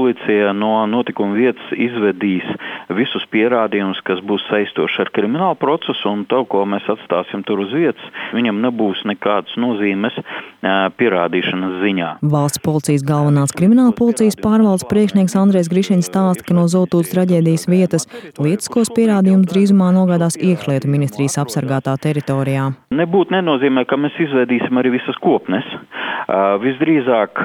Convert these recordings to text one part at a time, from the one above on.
policija no notikuma vietas izvedīs visus pierādījumus, kas būs saistoši ar kriminālu procesu, un to, ko mēs atstāsim tur uz vietas, viņam nebūs nekādas nozīmes pierādīšanas ziņā. Valsts policijas galvenās krimināla policijas pārvaldes priekšnieks Andrejs Grišiņš stāsta, ka no Zoltūdas traģēdijas vietas lietiskos pierādījumus drīzumā nogādās Iekšlietu ministrijas apsargātā teritorijā. Nebūtu nenozīmē, ka mēs izveidīsim arī visas kopnes. Visdrīzāk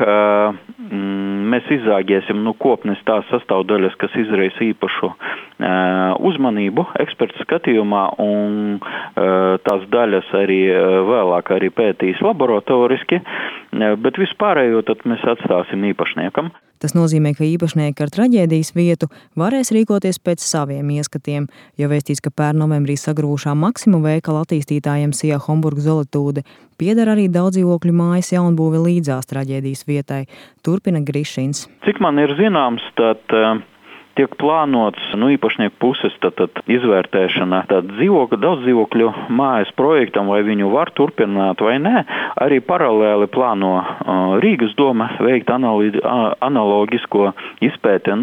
mēs izzāģēsim kopnes tās sastāvdaļas, kas izraisa īpašu uzmanību ekspertu skatījumā, un tās daļas arī vēlāk arī pētīs laboratoriski, bet vispārējo tad mēs atstāsim īpašniekam. Tas nozīmē, ka īpašnieki ar traģēdijas vietu varēs rīkoties pēc saviem ieskatiem, jo vēstīs, ka pērn novembrī sagrūšā Maksima veikala attīstītājiem Sijā Homburg Zolitūde pieder arī daudzdzīvokļu mājas jaunbūve līdzās traģēdijas vietai, turpina Grišiņš. Cik man ir zināms, tad tiek plānots īpašnieku puses izvērtēšana daudzdzīvokļu mājas projektam, vai viņu var turpināt vai nē. Arī paralēli plāno Rīgas doma veikt analogisko izpēti,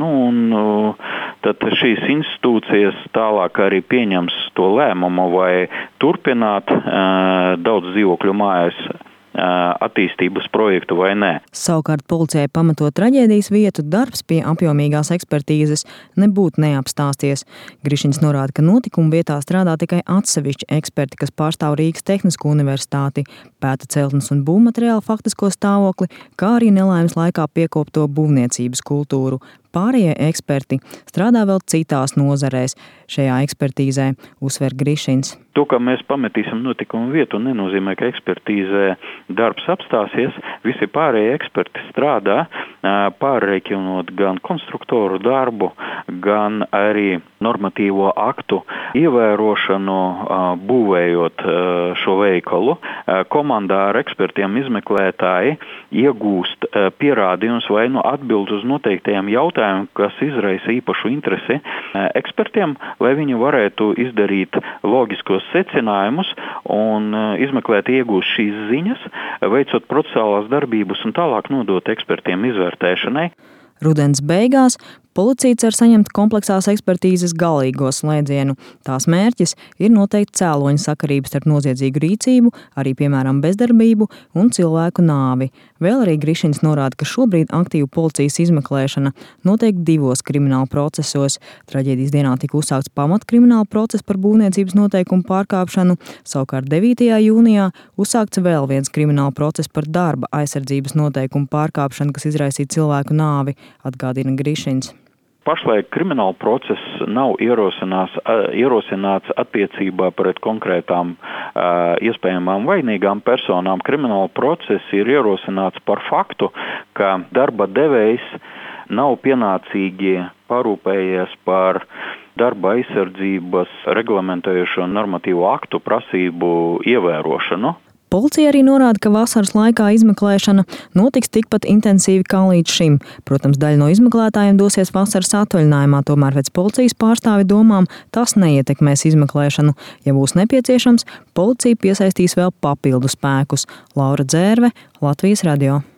tad šīs institūcijas tālāk arī pieņems to lēmumu, vai turpināt daudzdzīvokļu mājas attīstības projektu vai nē. Savukārt policijai pamatot traģēdijas vietu darbs pie apjomīgās ekspertīzes nebūtu neapstāsties. Grišiņš norāda, ka notikuma vietā strādā tikai atsevišķi eksperti, kas pārstāv Rīgas Tehnisko universitāti, pēta celtnes un būvmateriālu faktisko stāvokli, kā arī nelaimes laikā piekopto būvniecības kultūru. Pārējie eksperti strādā vēl citās nozarēs šajā ekspertīzē, uzsver Grišiņš. To, ka mēs pametīsim notikumu vietu, nenozīmē, ka ekspertīzē darbs apstāsies. Visi pārējie eksperti strādā, pārreikinot gan konstruktoru darbu, gan arī normatīvo aktu ievērošanu, būvējot šo veikalu. Komandā ar ekspertiem izmeklētāji iegūst pierādījumus vai atbild uz noteiktajiem jautājumiem, kas izraisa īpašu interesi ekspertiem, lai viņi varētu izdarīt loģiskos secinājumus un izmeklēt iegūst šīs ziņas, veicot procesuālās darbības un tālāk nodot ekspertiem izvērtēšanai. Rudens beigās policija cer saņemt kompleksās ekspertīzes galīgo slēdzienu. Tās mērķis ir noteikt cēloņu sakarības starp noziedzīgu rīcību, arī piemēram bezdarbību un cilvēku nāvi. Vēl arī Grišiņš norāda, ka šobrīd aktīva policijas izmeklēšana notiek 2 krimināla procesos. Traģēdijas dienā tika uzsākts pamatkrimināla process par būvniecības noteikumu pārkāpšanu, savukārt 9. jūnijā uzsākts vēl viens krimināla process par darba aizsardzības noteikumu pārkāpšanu, kas izraisīja cilvēku nāvi, atgādina Grišiņš. Pašlaik krimināla process nav ierosināts attiecībā pret konkrētām iespējamām vainīgām personām. Krimināla process ir ierosināts par faktu, ka darba devējs nav pienācīgi parūpējies par darba aizsardzības reglamentējošo normatīvo aktu prasību ievērošanu. Policija arī norāda, ka vasaras laikā izmeklēšana notiks tikpat intensīvi kā līdz šim. Protams, daļa no izmeklētājiem dosies vasaras atvaļinājumā, tomēr pēc policijas pārstāvi domām tas neietekmēs izmeklēšanu. Ja būs nepieciešams, policija piesaistīs vēl papildu spēkus. Laura Dzērve, Latvijas radio.